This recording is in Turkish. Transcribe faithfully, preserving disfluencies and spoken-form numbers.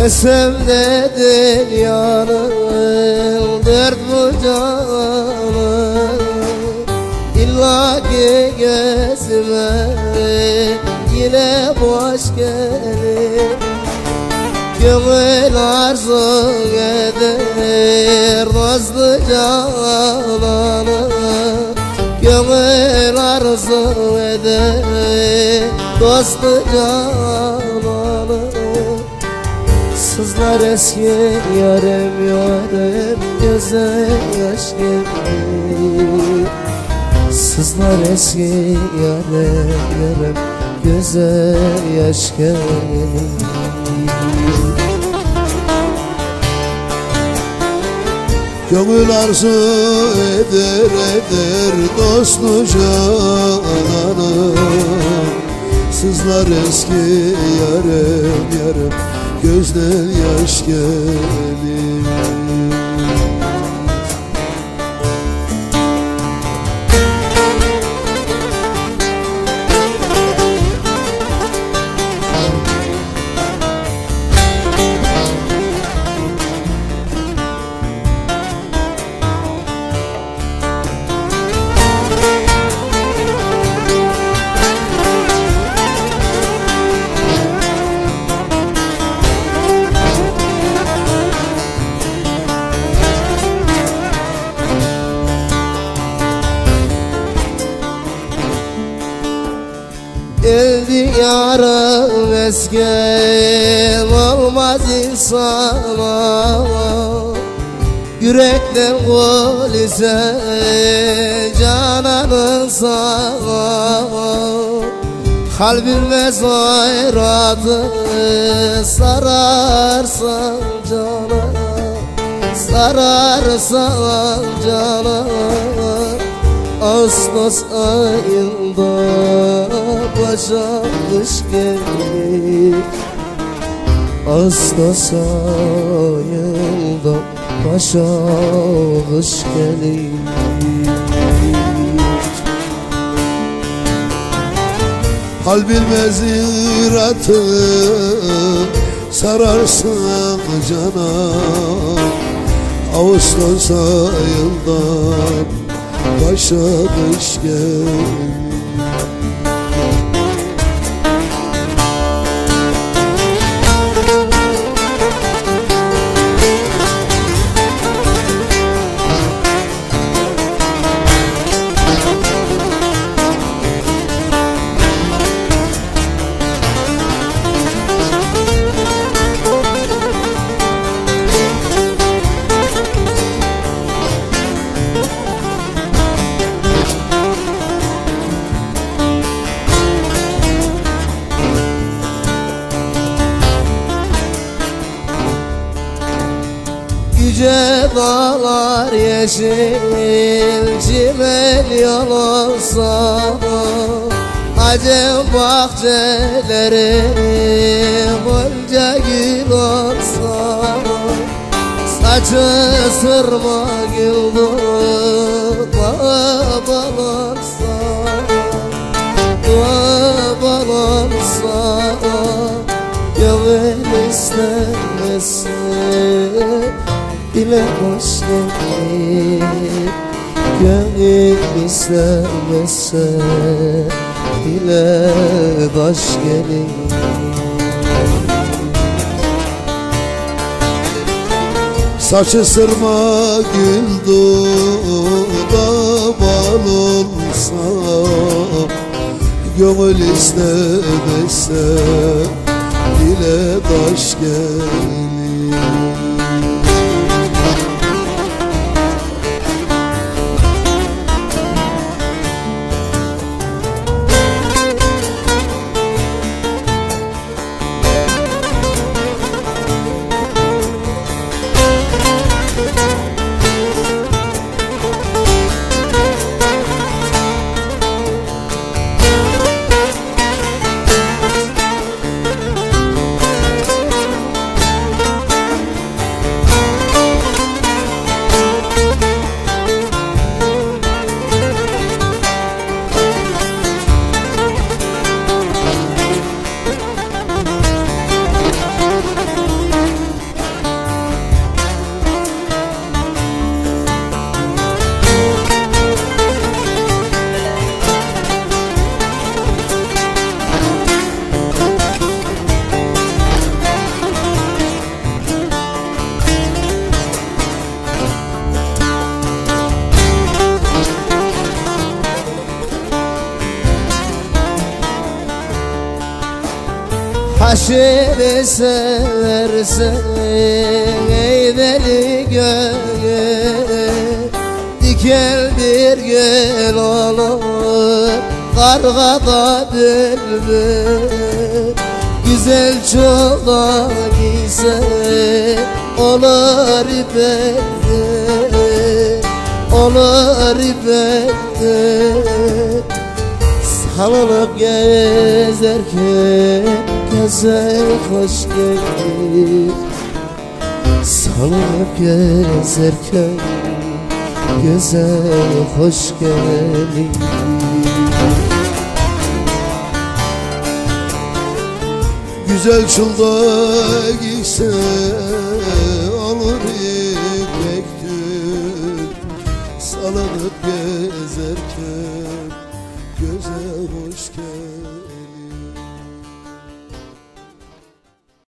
Desem nedir yanım dert bucağım, İlla ki gözüme yine boş gelir. Gönül arzu eder nazlı cananı, Gönül arzu eder dostlu cananı. Sızlar eski yarem yarem göze yaş gelir. Sızlar eski yarem yarem göze yaş gelir. Gönül arzu eder eder dostlu cananı, Sızlar eski yarem yarem gözden yaş gelir. El diyarım esken olmaz insana, Yürekten kol ise cananın sana. Kalbime zayratı sararsan cana, Sararsan cana. Ağustos ayında başa kış gelir. Ağustos ayında başa kış gelir. Kalbin meziratı sararsan cana, Ağustos ayından başa kış gelir. Yüce dağlar yeşil çimen yol olsa, Acem bahçeleri bunca gül olsa, Saçı sırma güldü babal olsa, babal olsa, Gönül istemezse dile hoş gelir. Gönül istemezse dile baş gelir. Saçı sırma güldü babal olsa, Gönül istemezse dile taş gelir. Aşırı seversen ey deli gönül, dikel bir gül olur kargada bülbül. Güzel çoban ise olur bende, olur bende. Salınıp gezerken güzel hoş geldin. Salınıp gezerken güzel hoş geldin. Güzel çulda giyse olur ipektir. Salınıp gezerken göze hoş geldin.